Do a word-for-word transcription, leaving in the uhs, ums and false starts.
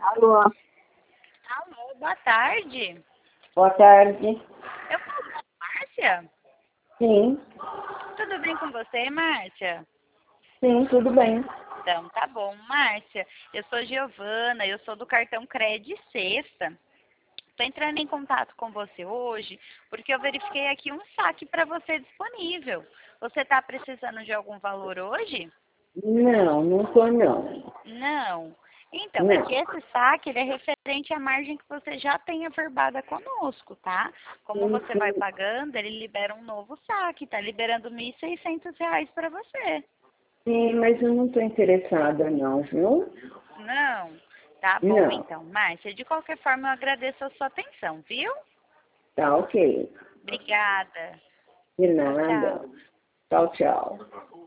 Alô, Alô, boa tarde. boa tarde. Eu falo com a Márcia? Sim, Tudo bem com você, Márcia? sim, tudo bem. Então, tá bom. Márcia, eu sou Giovana, eu sou do cartão Cred Sexta. Estou entrando em contato com você hoje porque eu verifiquei aqui um saque para você disponível. Você está precisando de algum valor hoje? Não, não tô não. Não. Então, é que Não. esse saque ele é referente à margem que você já tem averbada conosco, tá? Como Sim, você vai sim, pagando, ele libera um novo saque, tá liberando mil e seiscentos reais para você. sim, mas eu não tô interessada não, viu? Não? Tá bom Não, então, Márcia. De qualquer forma, eu agradeço a sua atenção, viu? tá ok. Obrigada. De Tchau, nada. tchau. Tchau, tchau.